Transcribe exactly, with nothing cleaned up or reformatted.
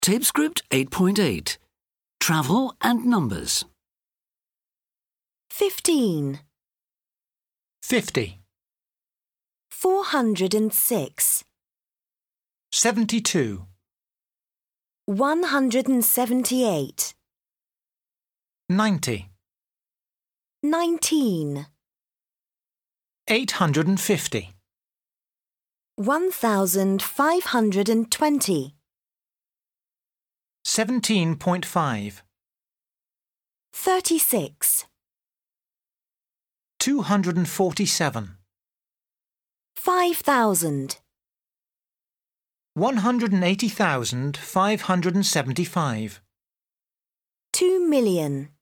Tape script eight point eight. Travel and numbers. Fifteen. Fifty. Four hundred and six. Seventy-two. One hundred and seventy-eight. Ninety. Nineteen. Eight hundred and fifty. One thousand five hundred and twenty. Seventeen point five. Thirty-six. Two hundred and forty-seven. Five thousand. One hundred and eighty thousand five hundred and seventy-five. Two million.